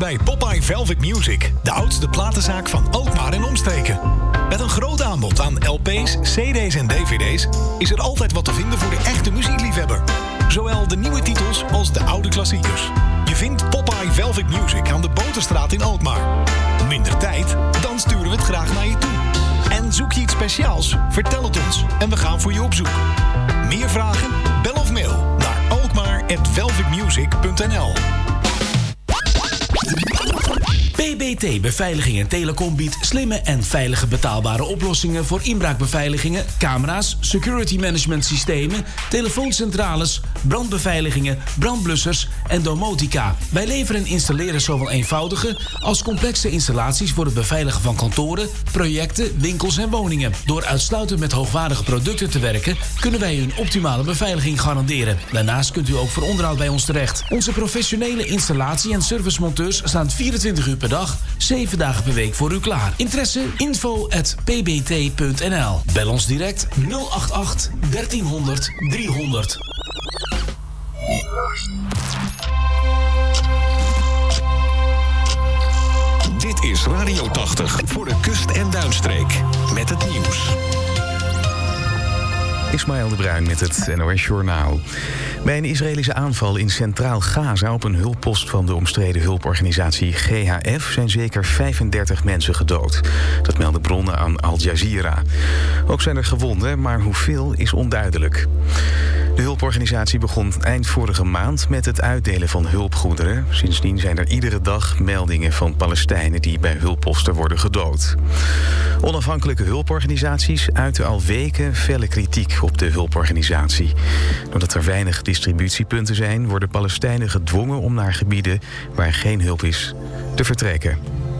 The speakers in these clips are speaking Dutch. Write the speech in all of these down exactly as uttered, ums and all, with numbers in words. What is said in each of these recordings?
bij Popeye Velvet Music, de oudste platenzaak van Alkmaar en omstreken. Met een groot aanbod aan L P's, C D's en D V D's is er altijd wat te vinden voor de echte muziekliefhebber. Zowel de nieuwe titels als de oude klassiekers. Je vindt Popeye Velvet Music aan de Boterstraat in Alkmaar. Minder tijd? Dan sturen we het graag naar je toe. En zoek je iets speciaals? Vertel het ons en we gaan voor je op zoek. Meer vragen? Bel of mail naar alkmaar at velvetmusic punt n l. P B T Beveiliging en Telecom biedt slimme en veilige betaalbare oplossingen voor inbraakbeveiligingen, camera's, security management systemen, telefooncentrales, brandbeveiligingen, brandblussers en domotica. Wij leveren en installeren zowel eenvoudige als complexe installaties voor het beveiligen van kantoren, projecten, winkels en woningen. Door uitsluitend met hoogwaardige producten te werken, kunnen wij u een optimale beveiliging garanderen. Daarnaast kunt u ook voor onderhoud bij ons terecht. Onze professionele installatie- en servicemonteurs staan vierentwintig uur per dag, zeven dagen per week voor u klaar. Interesse? info at p b t punt n l. Bel ons direct nul acht acht dertienhonderd driehonderd. Dit is Radio tachtig voor de kust- en duinstreek. Met het nieuws. Ismaël de Bruin met het N O S-journaal. Bij een Israëlische aanval in Centraal Gaza op een hulppost van de omstreden hulporganisatie G H F zijn zeker vijfendertig mensen gedood. Dat melden bronnen aan Al Jazeera. Ook zijn er gewonden, maar hoeveel is onduidelijk. De hulporganisatie begon eind vorige maand met het uitdelen van hulpgoederen. Sindsdien zijn er iedere dag meldingen van Palestijnen die bij hulpposten worden gedood. Onafhankelijke hulporganisaties uiten al weken felle kritiek op de hulporganisatie. Doordat er weinig distributiepunten zijn, worden Palestijnen gedwongen om naar gebieden waar geen hulp is te vertrekken.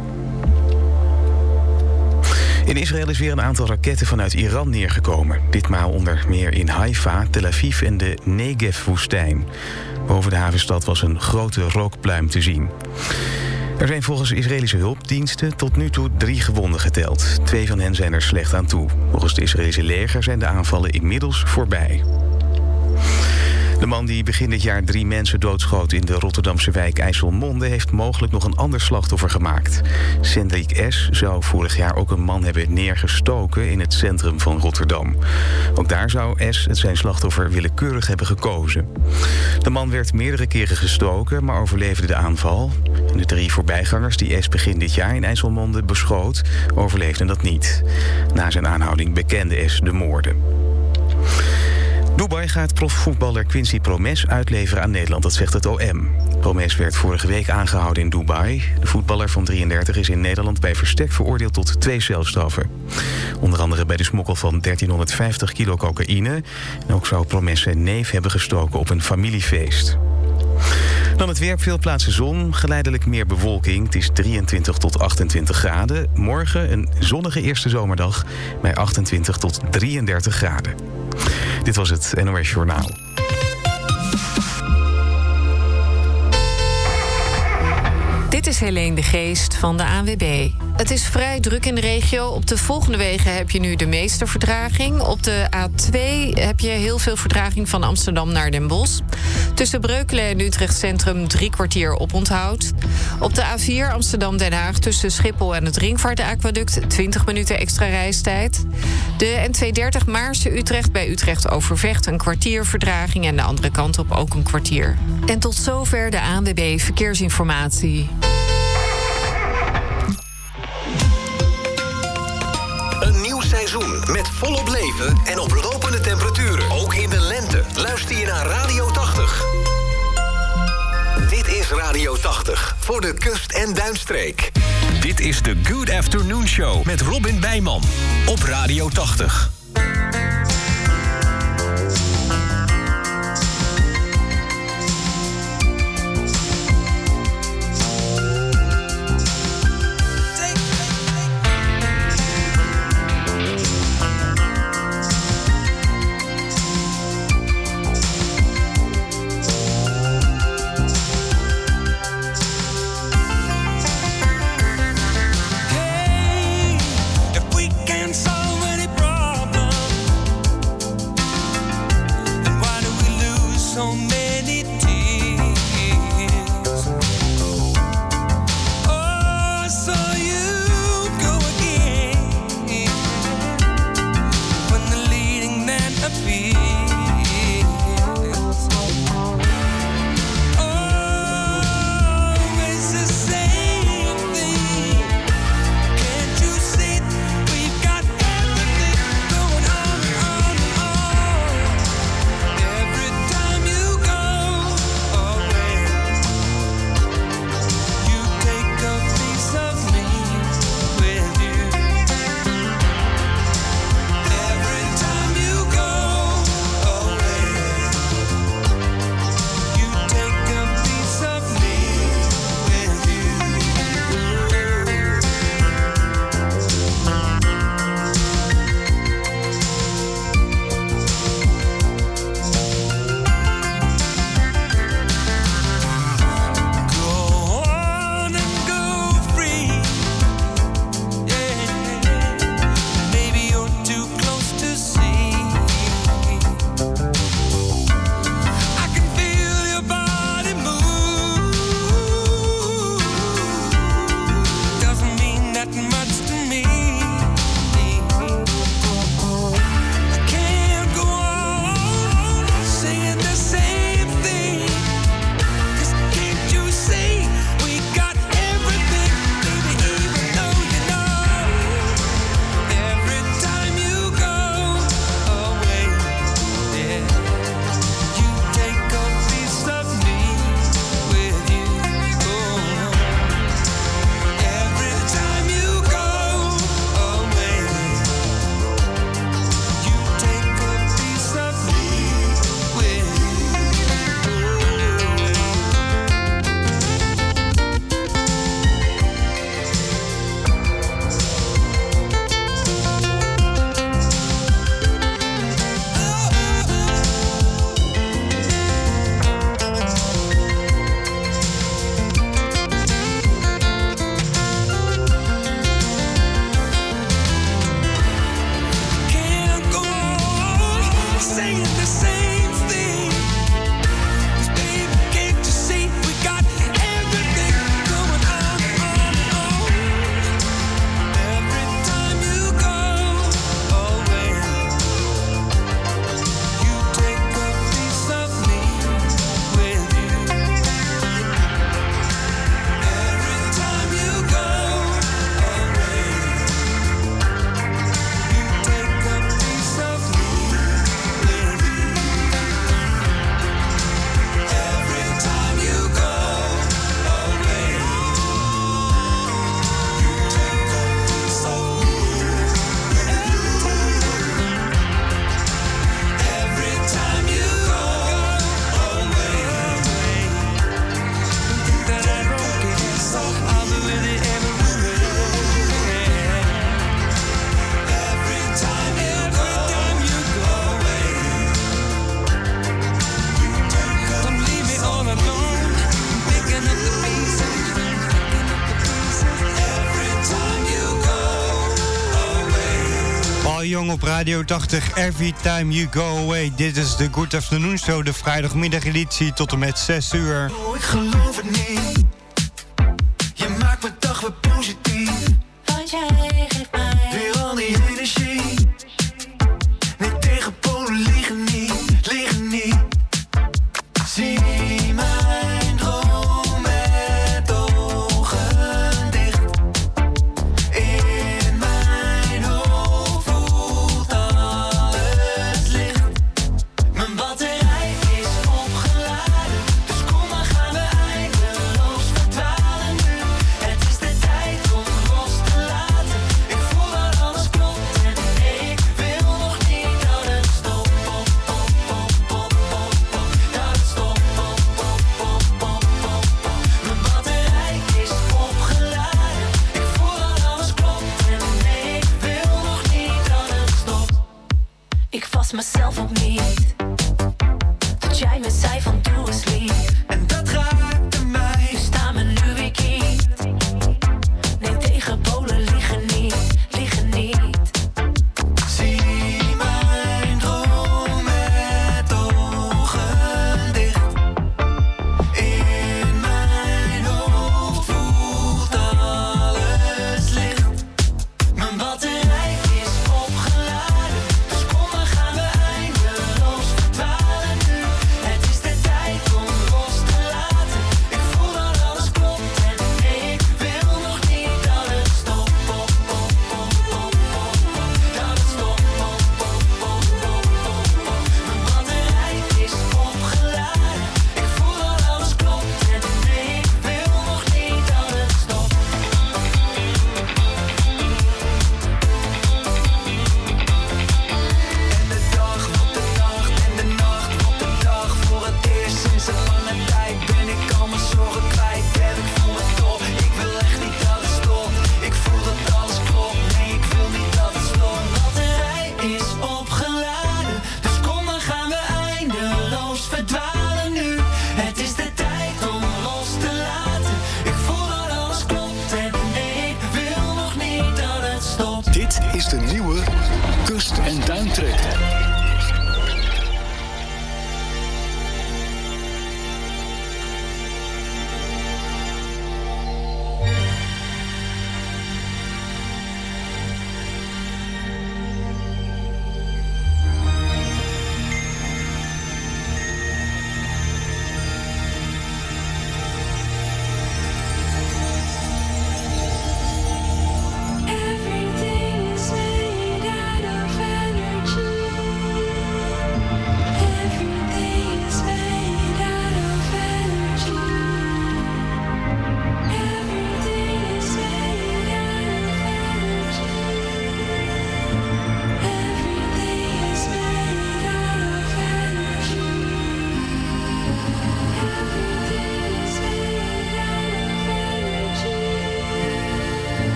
In Israël is weer een aantal raketten vanuit Iran neergekomen. Ditmaal onder meer in Haifa, Tel Aviv en de Negev-woestijn. Boven de havenstad was een grote rookpluim te zien. Er zijn volgens Israëlische hulpdiensten tot nu toe drie gewonden geteld. Twee van hen zijn er slecht aan toe. Volgens het Israëlische leger zijn de aanvallen inmiddels voorbij. De man die begin dit jaar drie mensen doodschoot in de Rotterdamse wijk IJsselmonde heeft mogelijk nog een ander slachtoffer gemaakt. Cendric S. zou vorig jaar ook een man hebben neergestoken in het centrum van Rotterdam. Ook daar zou S. het zijn slachtoffer willekeurig hebben gekozen. De man werd meerdere keren gestoken, maar overleefde de aanval. En de drie voorbijgangers die S. begin dit jaar in IJsselmonde beschoot, overleefden dat niet. Na zijn aanhouding bekende S. de moorden. Dubai gaat profvoetballer Quincy Promes uitleveren aan Nederland, dat zegt het O M. Promes werd vorige week aangehouden in Dubai. De voetballer van drieëndertig is in Nederland bij verstek veroordeeld tot twee celstraffen. Onder andere bij de smokkel van dertienhonderdvijftig kilo cocaïne. En ook zou Promes zijn neef hebben gestoken op een familiefeest. Dan het weer, op veel plaatsen zon, geleidelijk meer bewolking. Het is drieëntwintig tot achtentwintig graden. Morgen een zonnige eerste zomerdag bij achtentwintig tot drieëndertig graden. Dit was het N O S Journaal. Dit is Helene de Geest van de A N W B. Het is vrij druk in de regio. Op de volgende wegen heb je nu de meeste vertraging. Op de A twee heb je heel veel vertraging van Amsterdam naar Den Bosch. Tussen Breukelen en Utrecht Centrum drie kwartier oponthoud. Op de A vier Amsterdam-Den Haag tussen Schiphol en het Ringvaartaquaduct twintig minuten extra reistijd. De N tweehonderddertig Maarsen-Utrecht bij Utrecht Overvecht een kwartier vertraging en de andere kant op ook een kwartier. En tot zover de A N W B Verkeersinformatie. Een nieuw seizoen met volop leven en oplopende temperaturen. Ook in de lente. Luister je naar Radio tachtig. Dit is Radio tachtig voor de kust- en duinstreek. Dit is de Good Afternoon Show met Robin Bijman op Radio tachtig. If we can solve any problem lang op Radio tachtig. Every time you go away. Dit is de Good Afternoon Show, de vrijdagmiddageditie tot en met zes uur. Oh, ik geloof het niet. Je maakt mijn dag weer positief. Want jij geeft mij weer al die energie. Nee, tegen Polen liggen niet, liggen niet. Zie mijn droom met ogen dicht. In mijn hoofd voelt alles licht. Mijn batterij is opgeladen, dus kom maar gaan we eindeloos verdwalen nu. Het is de tijd om los te laten. Ik voel dat alles klopt en ik wil nog niet dat het stopt. Pop, pop, pop, pop, pop, pop. Dat het stopt. Pop, pop,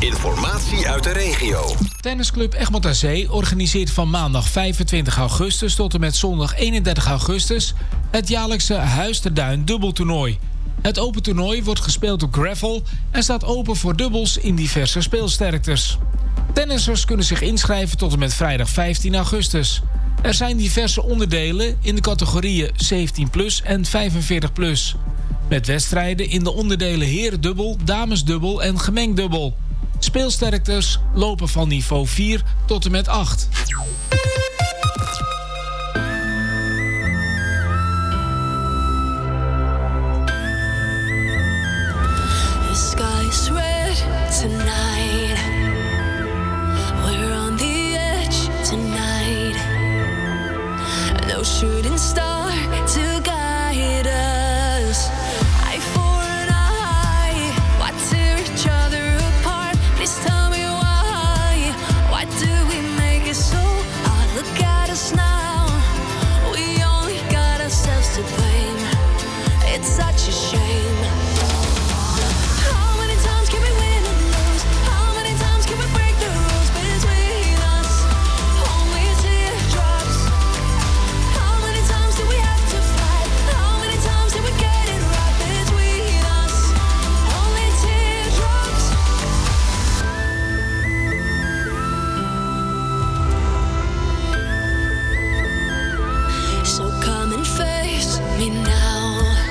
Informatie uit de regio. Tennisclub Egmond aan Zee organiseert van maandag vijfentwintig augustus tot en met zondag eenendertig augustus het jaarlijkse Huis ter Duin dubbeltoernooi. Het open toernooi wordt gespeeld op gravel en staat open voor dubbels in diverse speelsterktes. Tennissers kunnen zich inschrijven tot en met vrijdag vijftien augustus. Er zijn diverse onderdelen in de categorieën zeventien plus en vijfenveertig plus. Met wedstrijden in de onderdelen herendubbel, damesdubbel en gemengdubbel. Speelsterktes lopen van niveau vier tot en met acht. The sky's red tonight. We're on the edge tonight. No shooting star to guide us. Eye for an eye. Why tear each other apart? Please tell me why. Why do we make it so hard? Look at us now. We only got ourselves to blame. It's such a shame. How many times can we win and lose? How many times can we break the rules between us? Only teardrops. How many times do we have to fight? How many times did we get it right between us? Only teardrops. So come and face me now.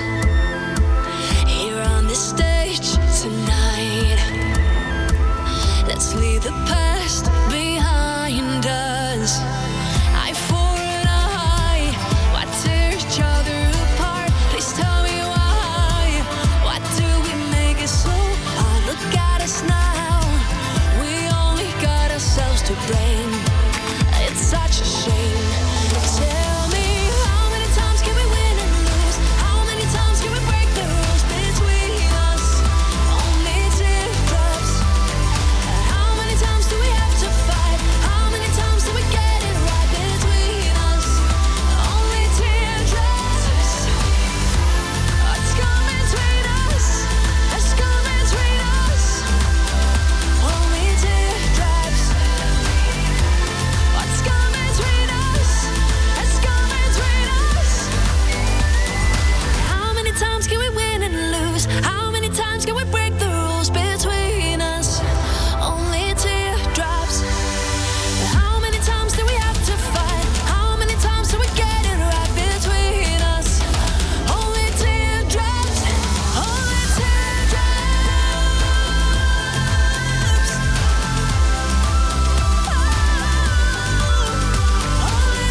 Here on this stage tonight. Let's leave the past behind us. Eye for an eye. Why tear each other apart? Please tell me why. Why do we make it so hard? Look at us now. We only got ourselves to blame. It's such a shame. Tell me, how many times can we win and lose? How many times can we break the rules between us? Only teardrops. How many times do we have to fight? How many times do we get it right between us? Only teardrops. What's coming between us? What's coming between us? Only teardrops. What's coming between us? What's coming between us? How many times can we win and lose? How many times can we break the rules between us? Only teardrops. How many times do we have to fight? How many times do we get it right between us? Only teardrops. Only teardrops. Only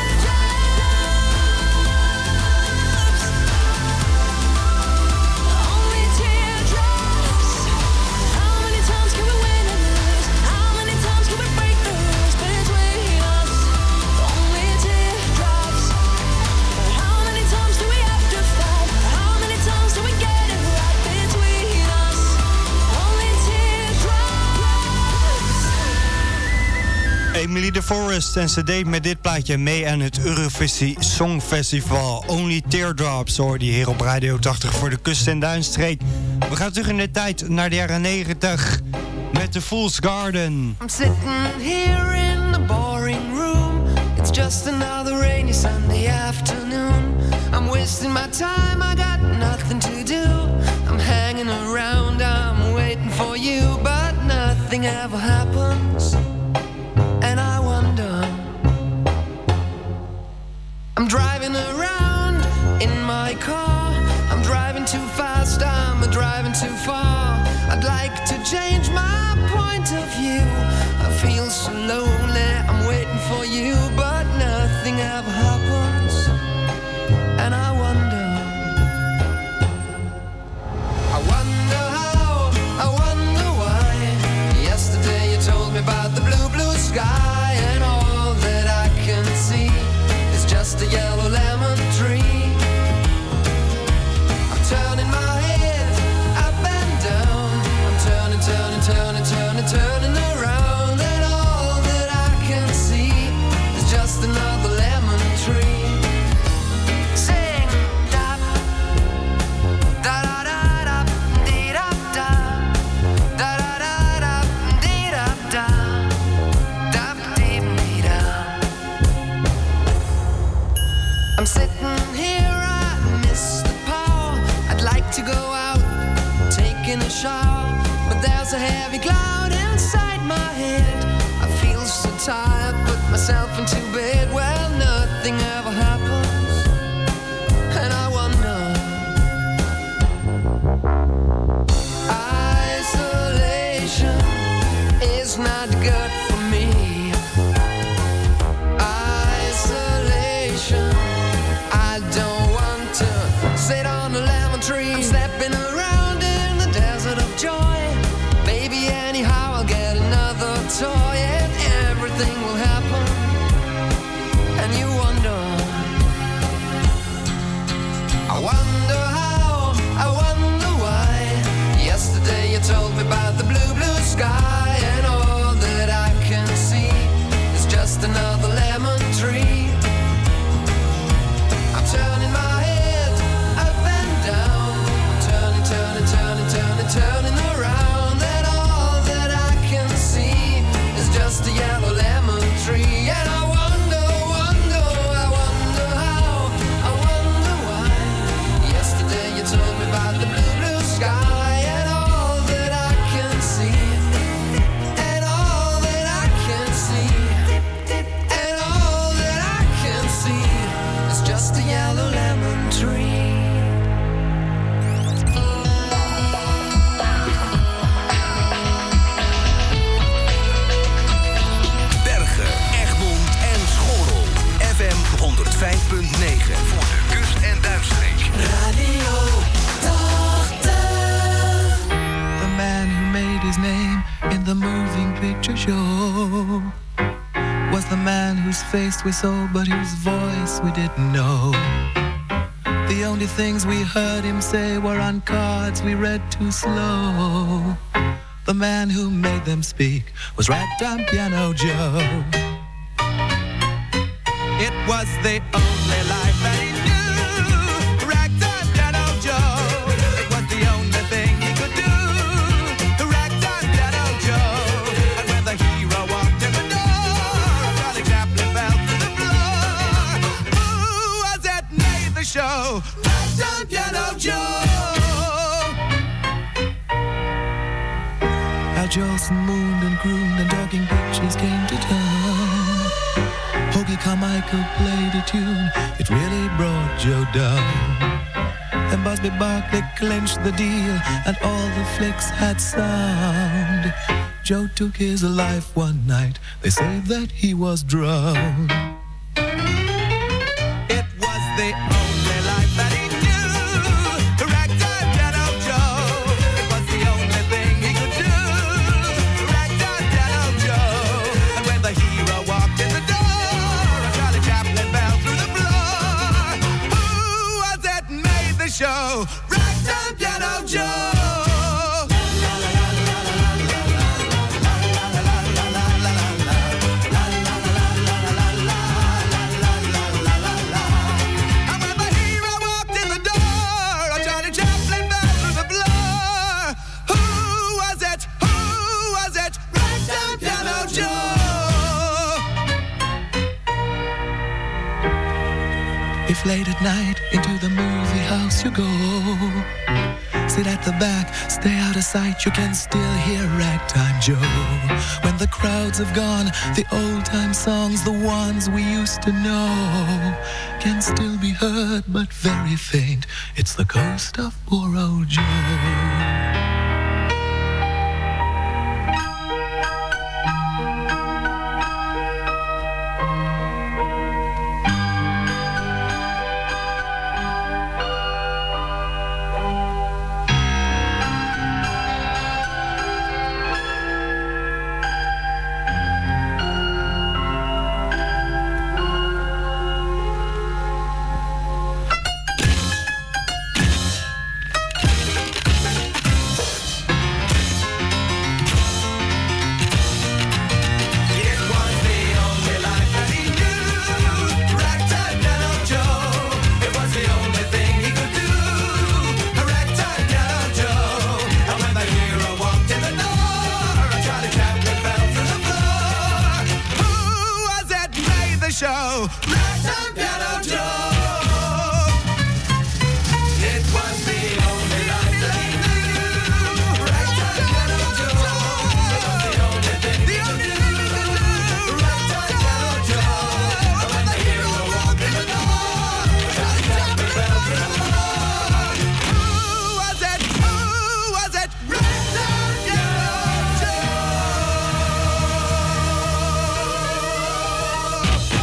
teardrops. Only teardrops. How many times can we win and lose? How many times can we break the rules between us? Only teardrops. How many times do we have to fight? How many times do we get it right between us? Only teardrops. Emily de Forest en ze deed met dit plaatje mee aan het Eurovisie Songfestival. Only Teardrops hoor die hier op Radio tachtig voor de Kust- en Duinstreek. We gaan terug in de tijd naar de jaren negentig met The Fool's Garden. I'm sitting here in the boring room. It's just another rainy Sunday afternoon. I'm wasting my time, I got nothing to do. I'm hanging around, I'm waiting for you, but nothing ever happens. And I wonder, I'm driving around in my car. I'm driving too fast, I'm driving too far. I'd like to change my point of view. I feel so lonely, I'm waiting for you, but nothing ever happens. And I wonder, I wonder how, I wonder why. Yesterday you told me about the blue, blue sky, and all that I can see is just a yellow lemon tree. I'm turning my head up and down. I'm turning, turning, turning, turning, turning around, and all that I can see is just There's a heavy cloud inside my head. I feel so tired, put myself into bed. Well, nothing ever happens, and I wonder. Isolation is not good for me. Isolation, I don't want to sit on a lemon tree. I'm stepping around in the desert of joy. Maybe anyhow I'll get another toy, and everything will happen, and you wonder. I wonder how, I wonder why. Yesterday you told me about the blue, blue sky, and all that I can see is just another lemon tree. I'm turning my head up and down, I'm turning, turning, turning, turning, turning around, and all that I can see is just a yellow lemon tree. And I wonder, wonder, I wonder how, I wonder why. Yesterday you told me about the blue, blue sky, and all that I can see, and all that I can see, and all that I can see is just a yellow lemon tree. Bergen, Egmond en Schorrel. F M honderdvijf punt negen voor de kust- en duinstreek. Radio tachtig. The man who made his name in the moving picture show was the man whose face we saw but whose voice we didn't know. The only things we heard him say were on cards we read too slow. The man who made them speak was Ragtime Piano Joe. It was the only life that he knew, Ragtime Piano Joe. It was the only thing he could do, Ragtime Piano Joe. And when the hero walked in the door, Charlie Chaplin fell to the floor. Who was it made the show? Ragtime Piano Joe. Al Jolson mooned and crooned and talking pictures came to town. Hoagie Carmichael played a tune, it really brought Joe down. And Busby Barkley clinched the deal, and all the flicks had sound. Joe took his life one night, they say that he was drowned. It was the only life that he knew, Ragtime Piano Joe. It was the only thing he could do, Ragtime Piano Joe. And when the hero walked in the door, Charlie Chaplin fell through the floor. Who was it made the show? Ragtime Piano Joe. And when the hero walked in the door, Charlie Chaplin fell through the floor. Who was it? Who was it? Ragtime Piano Joe. If late at night into the movie house you go, sit at the back, stay out of sight, you can still hear Ragtime Joe. When the crowds have gone, the old time songs, the ones we used to know, can still be heard but very faint. It's the ghost of poor old Joe. show. Ragtime Piano Joe. It was the only life that he knew. Ragtime Piano Joe.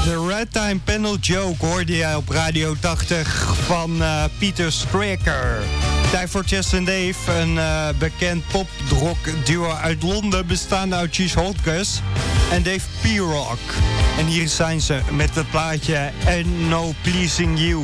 De Red Time Panel Joke hoorde jij op Radio tachtig van uh, Peter Straker. Tijd voor Chess and Dave, een uh, bekend pop-rock duo uit Londen bestaande uit Cheese Hodges en Dave P-Rock. En hier zijn ze met het plaatje Ain't No Pleasing You.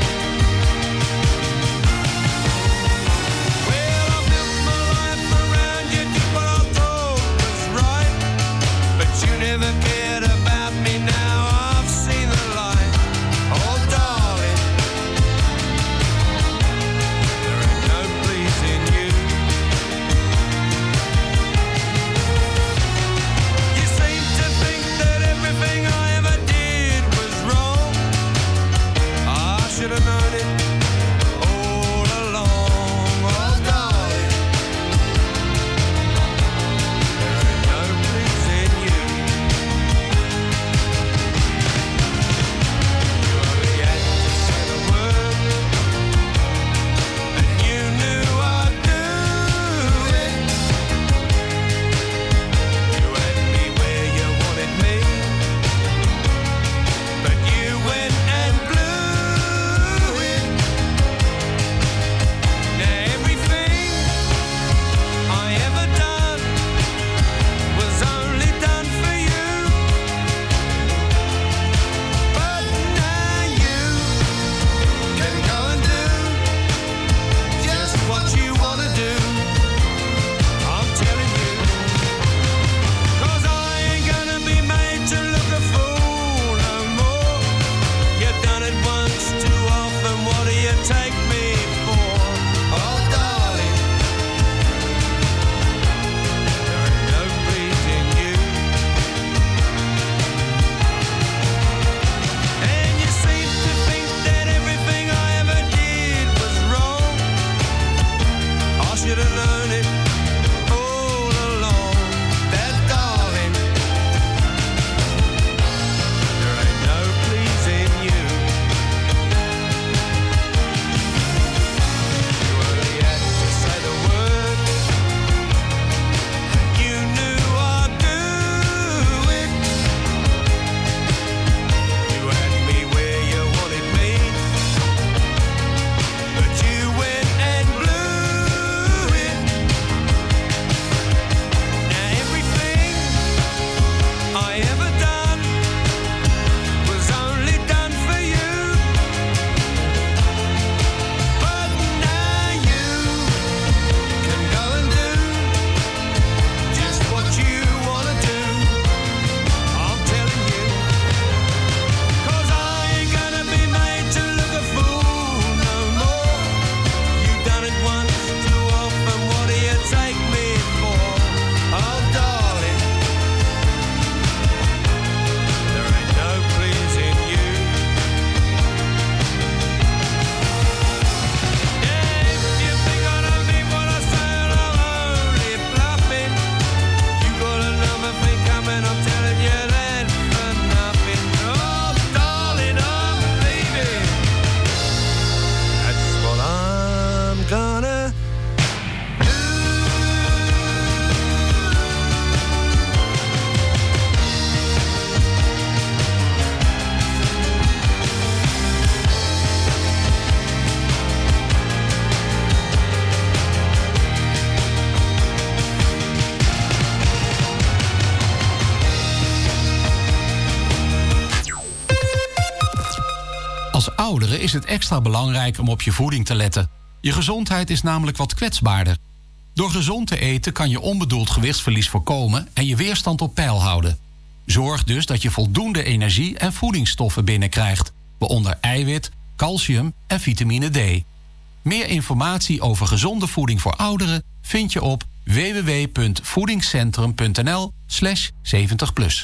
Als ouderen is het extra belangrijk om op je voeding te letten. Je gezondheid is namelijk wat kwetsbaarder. Door gezond te eten kan je onbedoeld gewichtsverlies voorkomen en je weerstand op peil houden. Zorg dus dat je voldoende energie en voedingsstoffen binnenkrijgt, waaronder eiwit, calcium en vitamine D. Meer informatie over gezonde voeding voor ouderen vind je op w w w punt voedingscentrum punt n l slash zeventig plus.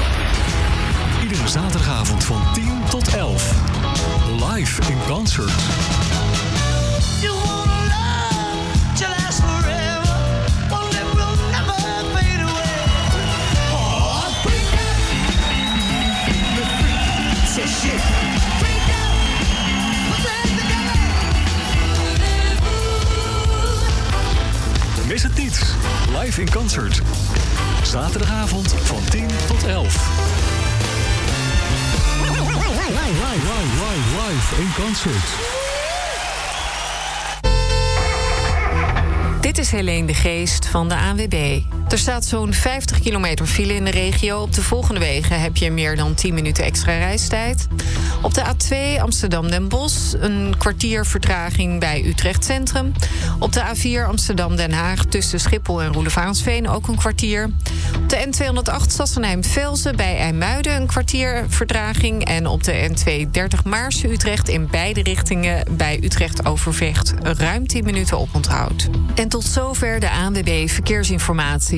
Iedere zaterdagavond van tien tot elf. Live in concert. Mis het niet. Live in concert. Zaterdagavond van tien tot elf. live in concert. Dit is Helene de Geest van de A N W B. Er staat zo'n vijftig kilometer file in de regio. Op de volgende wegen heb je meer dan tien minuten extra reistijd. Op de A twee Amsterdam-Den Bosch een kwartier vertraging bij Utrecht Centrum. Op de A vier Amsterdam-Den Haag tussen Schiphol en Roelevaansveen ook een kwartier. Op de N tweehonderdacht Sassenheim-Velzen bij IJmuiden een kwartier vertraging. En op de N tweehonderddertig Maarsen-Utrecht in beide richtingen bij Utrecht-Overvecht ruim tien minuten oponthoud. En tot zover de A N W B Verkeersinformatie.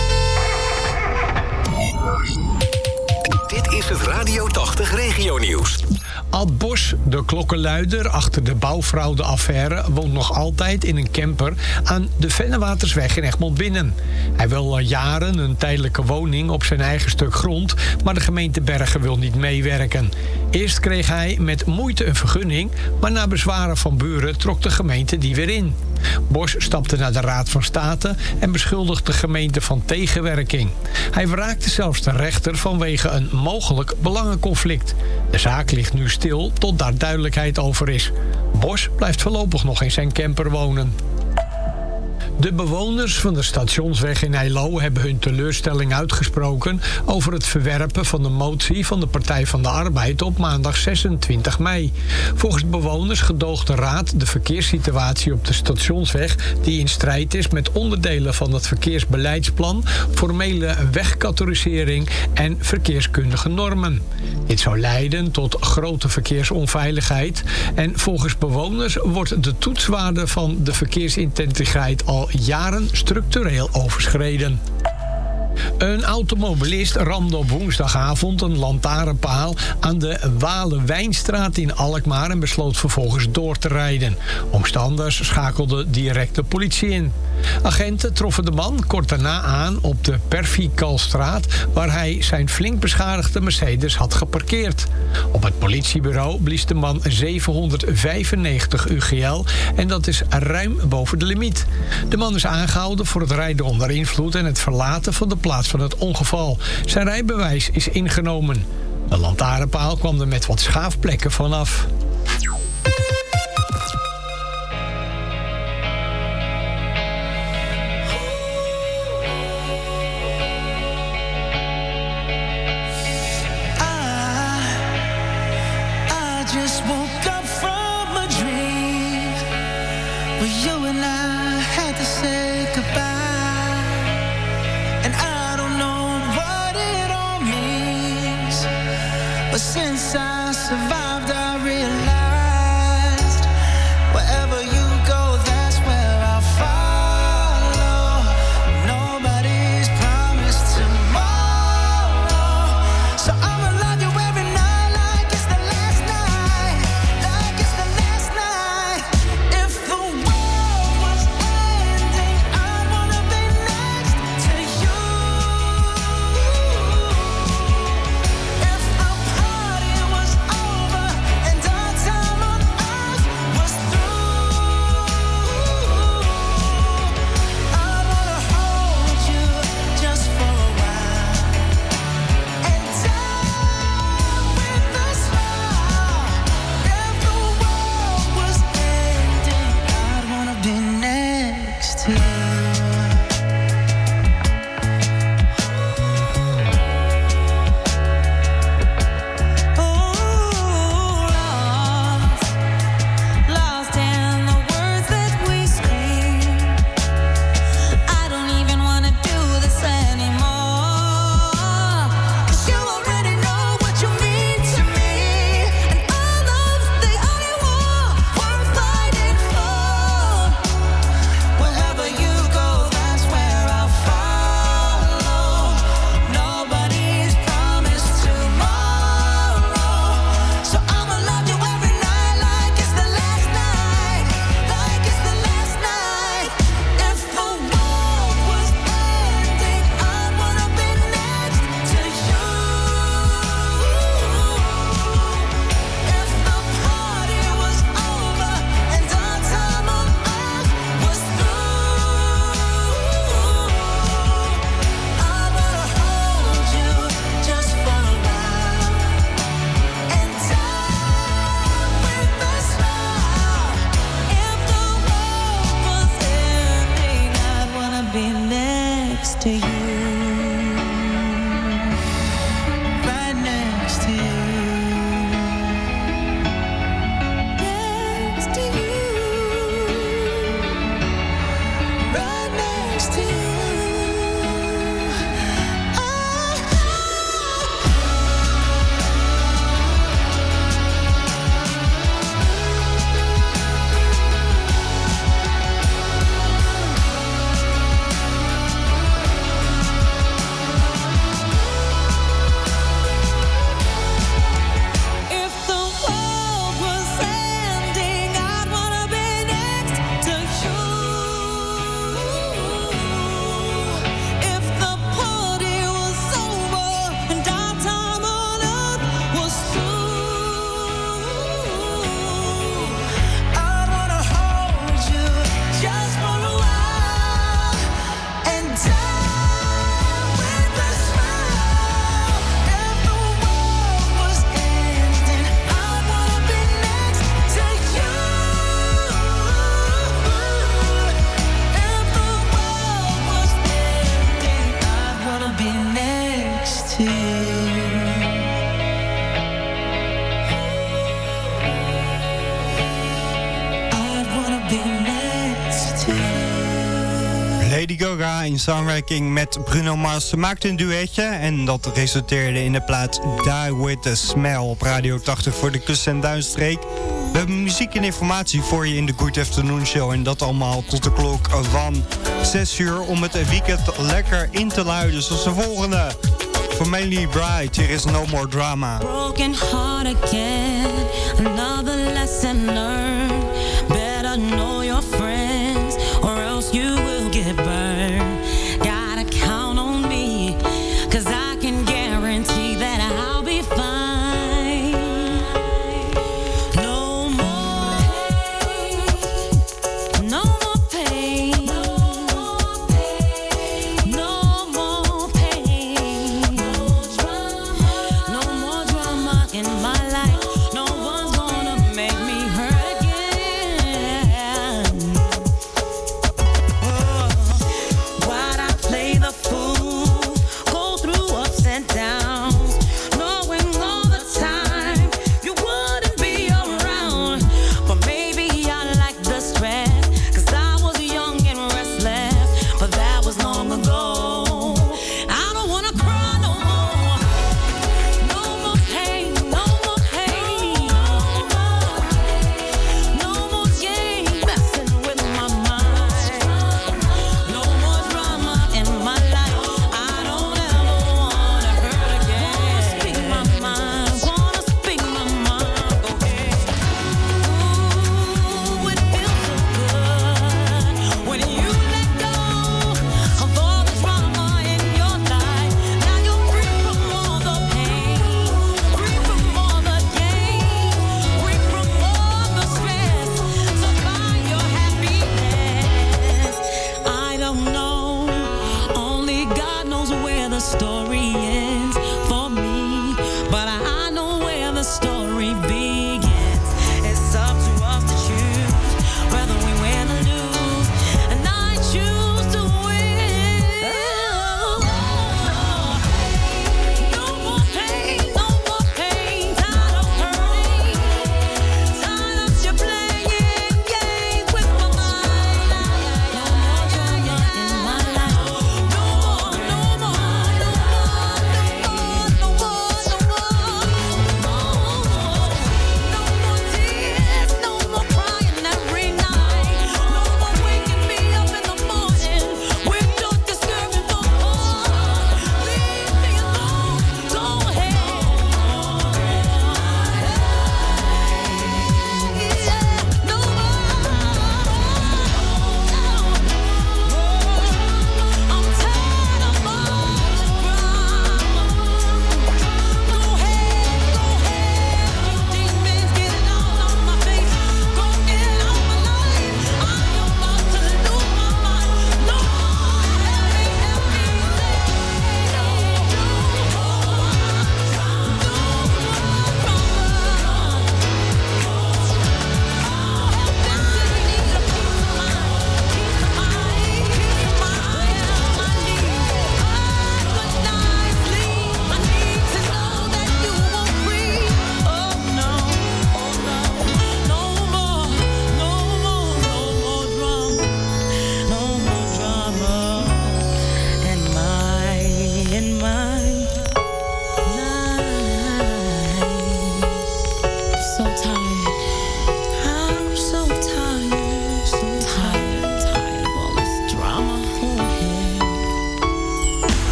Dit is het Radio tachtig Regionieuws. Ad Bos, de klokkenluider achter de bouwfraudeaffaire, woont nog altijd in een camper aan de Vennewatersweg in Egmond Binnen. Hij wil al jaren een tijdelijke woning op zijn eigen stuk grond, maar de gemeente Bergen wil niet meewerken. Eerst kreeg hij met moeite een vergunning, maar na bezwaren van buren trok de gemeente die weer in. Bos stapte naar de Raad van State en beschuldigt de gemeente van tegenwerking. Hij wraakte zelfs de rechter vanwege een mogelijk belangenconflict. De zaak ligt nu stil tot daar duidelijkheid over is. Bos blijft voorlopig nog in zijn camper wonen. De bewoners van de Stationsweg in Eilo hebben hun teleurstelling uitgesproken over het verwerpen van de motie van de Partij van de Arbeid op maandag zesentwintig mei. Volgens bewoners gedoogt de raad de verkeerssituatie op de Stationsweg, die in strijd is met onderdelen van het verkeersbeleidsplan, formele wegcategorisering en verkeerskundige normen. Dit zou leiden tot grote verkeersonveiligheid en volgens bewoners wordt de toetswaarde van de verkeersintensiteit al jaren structureel overschreden. Een automobilist ramde op woensdagavond een lantaarnpaal aan de Walenwijnstraat in Alkmaar en besloot vervolgens door te rijden. Omstanders schakelden direct de politie in. Agenten troffen de man kort daarna aan op de Pervikalstraat, waar hij zijn flink beschadigde Mercedes had geparkeerd. Op het politiebureau blies de man zevenhonderdvijfennegentig U G L en dat is ruim boven de limiet. De man is aangehouden voor het rijden onder invloed en het verlaten van de plaats van het ongeval. Zijn rijbewijs is ingenomen. De lantaarnpaal kwam er met wat schaafplekken vanaf. Since I survived, I realized wherever you go, that's where I'll follow. Nobody's promised tomorrow, so I'ma love you every night like it's the last night, like it's the last night. If the world was ending, I wanna be next to you. If the party was over and our time Lady Gaga in samenwerking met Bruno Mars maakte een duetje. En dat resulteerde in de plaat Die With The Smell op Radio tachtig voor de Kust- en Duinstreek. We hebben muziek en informatie voor je in de Good Afternoon Show. En dat allemaal tot de klok van zes uur om het weekend lekker in te luiden. Zoals de volgende. Voor Melanie Bright, hier is No More Drama. Broken heart again, another lesson learned. Better know your friends, or else you will get burned. Gotta count on me, cause I can guarantee that I'll be fine. No more pain, no more pain, no more pain, no more drama in my life. No one's gonna make me hurt again. Oh, why'd I play the fool? Go through ups and downs, knowing all the time you wouldn't be around. But maybe I like the stress, cause I was young and restless, but that was long ago. I don't wanna cry no more. No more pain, no more pain.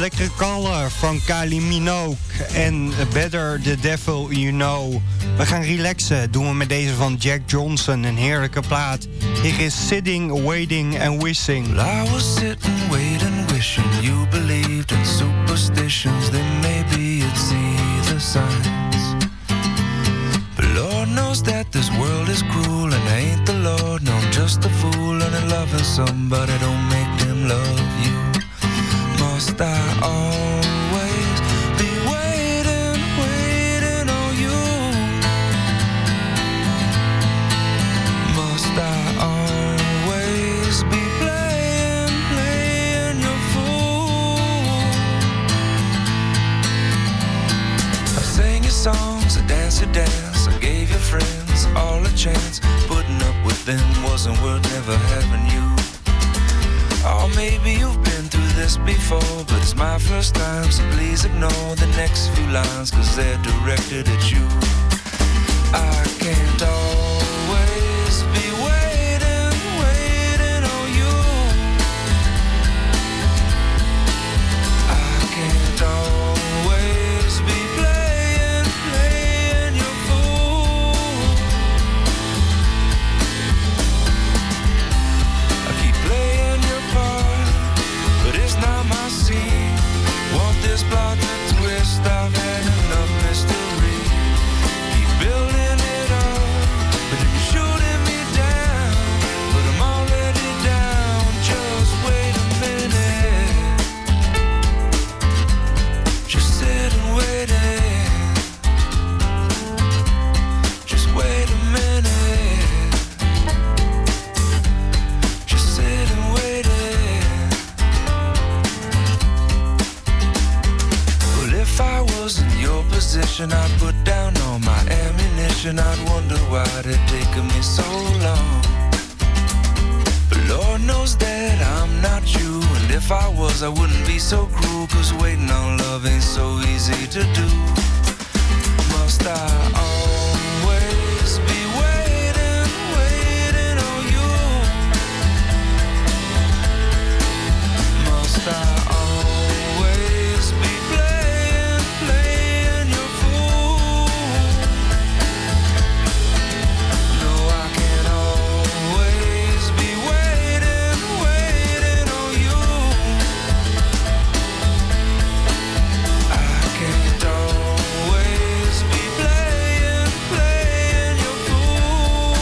lekkere Caller van Kylie Minogue en Better the Devil You Know. We gaan relaxen, doen we met deze van Jack Johnson, een heerlijke plaat. Hier is Sitting, Waiting and Wishing. Well, I was sitting, waiting, wishing you believed in superstitions. Then maybe you'd see the signs. But Lord knows that this world is cruel, and I ain't the Lord, no, I'm just a fool. And in loving somebody don't make them love you. Must I always be waiting, waiting on you? Must I always be playing, playing your fool? I sang your songs, I danced your dance, I gave your friends all a chance. Putting up with them wasn't worth never having you. Oh, maybe you've been through this before, but it's my first time, so please ignore the next few lines, cause they're directed at you. I can't always be waiting, waiting on you. I can't always be playing, playing your fool. I keep playing your part, but it's not my scene. Want this plot to twist, I've had enough mystery. Keep building it up, but then you're shooting me down. But I'm already down, just wait a minute. Just sit and wait it. Just wait a minute. Just sit and wait it. Well, if I was in your position, I'd put down all my ammunition. I'd wonder why it taken me so long. But Lord knows that I'm not you, and if I was, I wouldn't be so cruel, cause waiting on love ain't so easy to do. Must I always be waiting, waiting on you? Must I always be playing, playing your fool? No, I can't always be waiting, waiting on you. I can't always be playing, playing your fool.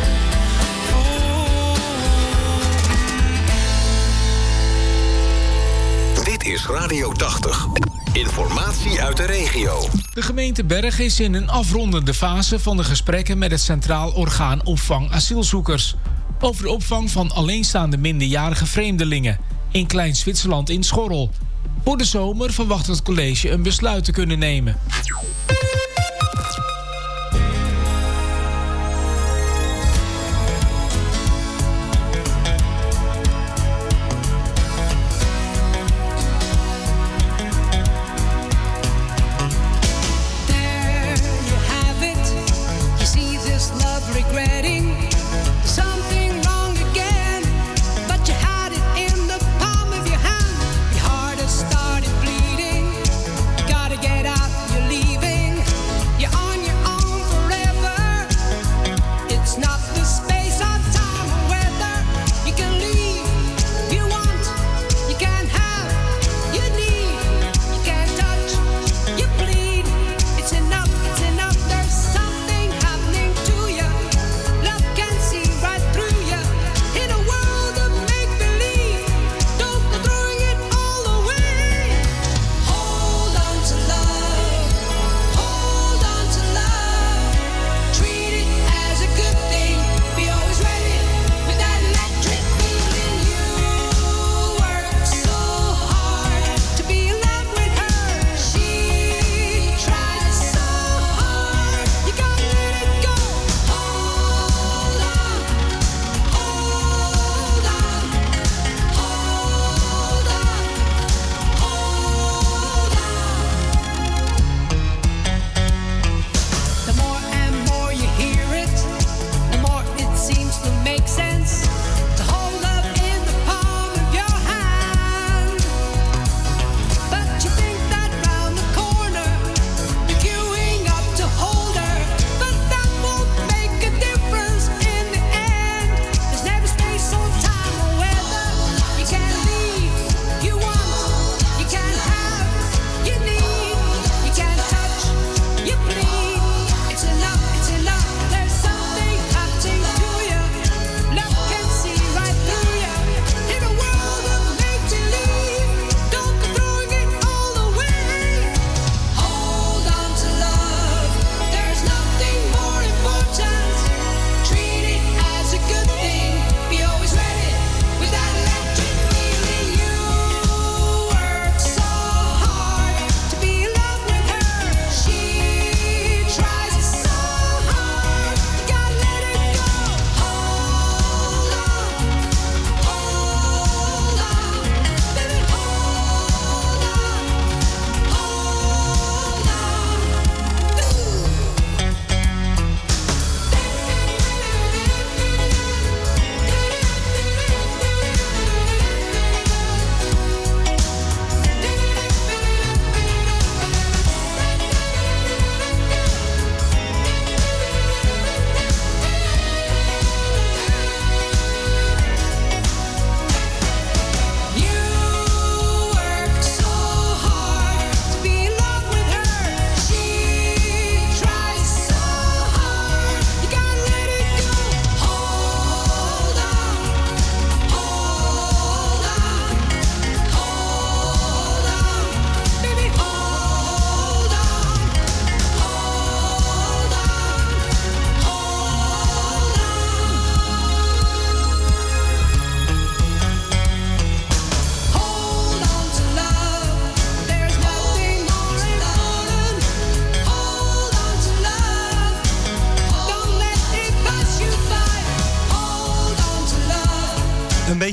Dit is Radio tachtig. Informatie uit de regio. De gemeente Bergen is in een afrondende fase van de gesprekken met het Centraal Orgaan Opvang Asielzoekers. Over de opvang van alleenstaande minderjarige vreemdelingen in Klein-Zwitserland in Schorrel. Voor de zomer verwacht het college een besluit te kunnen nemen. There you have it. You see this love regretting something wrong again, but you had it in the palm of your hand. Your heart has started bleeding. Gotta get out, you're leaving.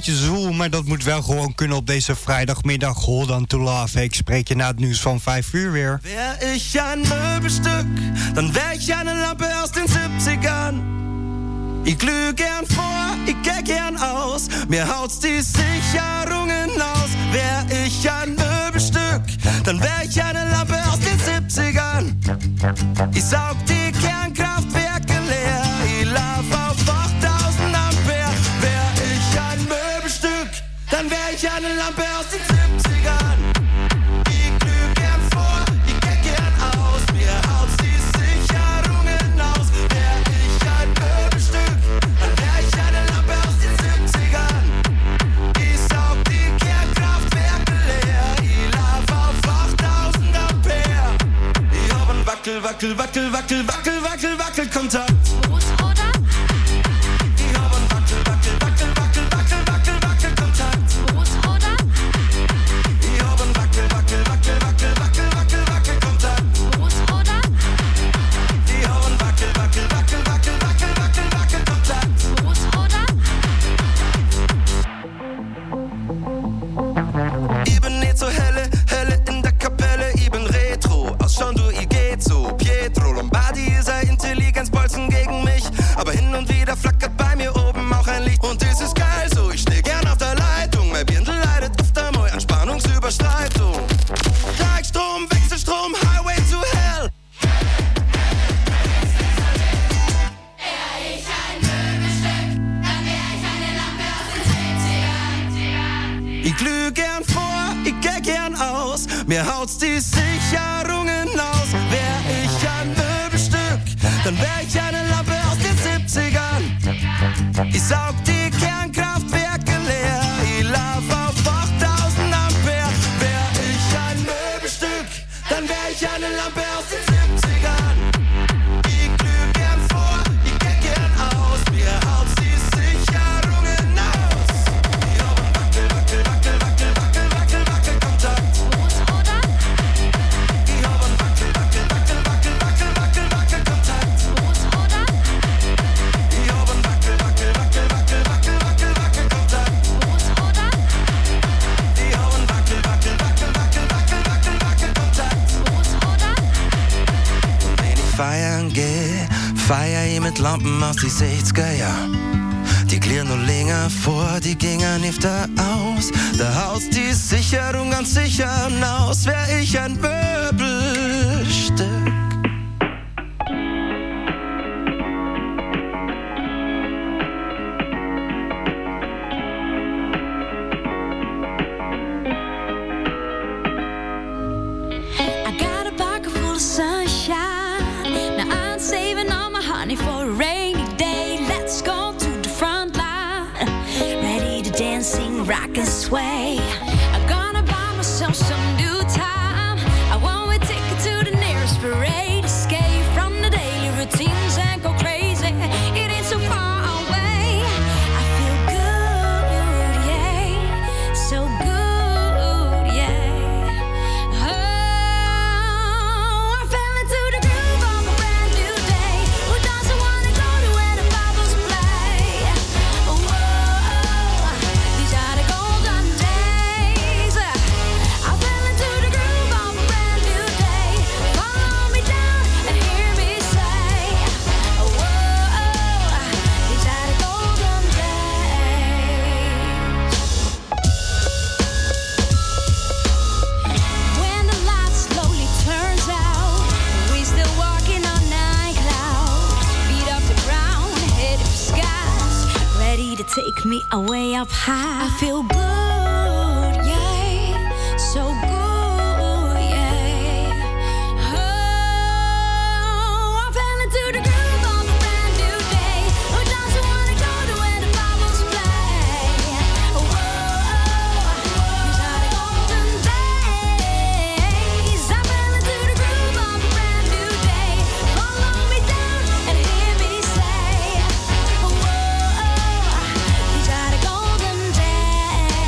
beetje zwoel, maar dat moet wel gewoon kunnen op deze vrijdagmiddag. Hold on to love. Ik spreek je na het nieuws van vijf uur weer. Wär ich ein Möbelstück, dann wär ich eine Lampe aus den siebzigern. Ich glüh gern vor, ich geh gern aus, mir haut's die Sicherungen aus. Wär ich ein Möbelstück, dann wär ich eine Lampe aus den siebzigern. Ich saug die Kernkraftwerke leer, ich lauf auf achttausend Ampere. Wär ich ein Möbelstück, dann wär ich eine Lampe aus den siebzigern. Ich glüh gern vor, ich geh gern aus, mir haut's die Sicherungen aus. Wär ich ein Möbelstück, dann wär ich eine Lampe aus den siebzigern. Ich saug die Kernkraftwerke leer, ich lauf auf achttausend Ampere. Ich hab ein Wackel, Wackel, Wackel, Wackel, Wackel, Wackel, Wackelkontakt. Ich hab ein Wackel, Wackel, Wackel, Wackel, Wackel, Wackel, Wackelkontakt. Ich hab ein Wackel, Wackel, Wackel, Wackel, Wackel, Wackel, Wackelkontakt. Ich hab ein Wackel, Wackel, Wackel, Wackel, Wackel, Wackel, Wackelkontakt. Ich bin nicht so helle, helle in der Kapelle, ich bin Retro, ausschauen du, ich geht so. Pietro Lombardi ist ein Intelligenzbolzen gegen mich, aber hin und wieder flackert bei mir oben auch ein Licht. Und das ist geil so, ich steh gern auf der Leitung, mein Birndl leidet öfter mal an Spannungsüberschreitung. Gleichstrom, Wechselstrom, Highway to Hell. Wär ich ein Möbelstück, dann wär ich eine Lampe aus den siebzigern. Ich glüh gern vor, ich geh gern aus, mir haut's die Sicherungen aus. Wär ich ein Möbelstück, dann wär ich eine Lampe aus den siebzigern. Ich saug die Kernkraftwerke leer, ich lauf auf achttausend Ampere. Wär ich ein Möbelstück, dann wär ich eine Lampe aus den siebzigern. Ich glüh gern vor, ich geh gern aus, mir haut's die Sicherungen aus. Ich hab ein Wackel, Wackel, Wackel, Wackel, Wackel, Wackel, Wackelkontakt. Ich hab ein Wackel, Wackel, Wackel, Wackel, Wackel, Wackel, Wackelkontakt. Ich hab ein Wackel, Wackel, Wackel, Wackel, Wackel, Wackel, Wackelkontakt. Ich hab ein Wackel, Wackel, Wackel, Wackel, Wackel, Wackel, Wackelkontakt. Und wenn ich feiern geh, feier ich mit Lampen aus die sechziger, ja. Die klirren nur länger vor, die gingen öfter aus. Da haut die Sicherung ganz sicher aus. Wär ich ein Möbelstück. I got a pocket full of sunshine. Now I'm saving all my honey for a rainy day. Let's go to the front line. Ready to dance, sing, rock and sway. I'm gonna buy myself some new time. I want a ticket to the nearest parade. Escape from the daily routines and go crazy. It ain't so far away. I feel good, yeah, so good, yeah. Oh, I fell into the groove of a brand new day. Who doesn't wanna go to where the bubbles play? Oh, these are the golden days. I fell into the groove of a brand new day. Follow me down and hear me say, oh, these are the golden days. When the light slowly turns out, we still walking on nine clouds. Feet off the ground, head for skies, ready to take me away up high. I feel good, yeah, so good, yeah. Oh, I fell into the groove of a brand new day. Who doesn't wanna go to where the bubbles play? Oh, these are the golden days. I fell into the groove of a brand new day. Follow me down and hear me say, oh, these are the golden days.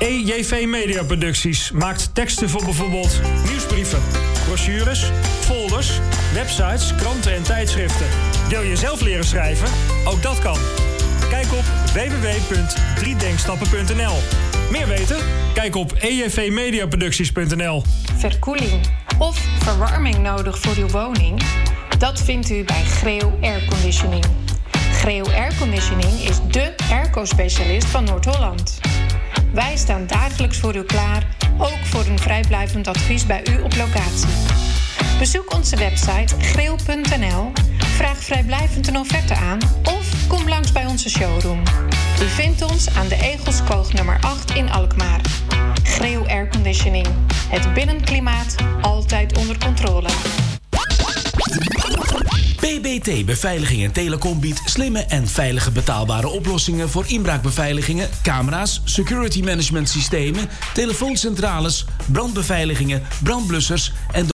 E J V Media Producties maakt teksten voor bijvoorbeeld nieuwsbrieven, brochures, folders, websites, kranten en tijdschriften. Wil je zelf leren schrijven? Ook dat kan. Kijk op w w w punt drie denkstappen punt n l. Meer weten? Kijk op e j v media producties punt n l. Verkoeling of verwarming nodig voor uw woning? Dat vindt u bij Greo Airconditioning. Greo Airconditioning is dé airco-specialist van Noord-Holland. Wij staan dagelijks voor u klaar, ook voor een vrijblijvend advies bij u op locatie. Bezoek onze website greo punt n l, vraag vrijblijvend een offerte aan of kom langs bij onze showroom. U vindt ons aan de Egelskoog nummer acht in Alkmaar. Greo Airconditioning. Het binnenklimaat altijd onder controle. B B T Beveiliging en Telecom biedt slimme en veilige betaalbare oplossingen voor inbraakbeveiligingen, camera's, security management systemen, telefooncentrales, brandbeveiligingen, brandblussers en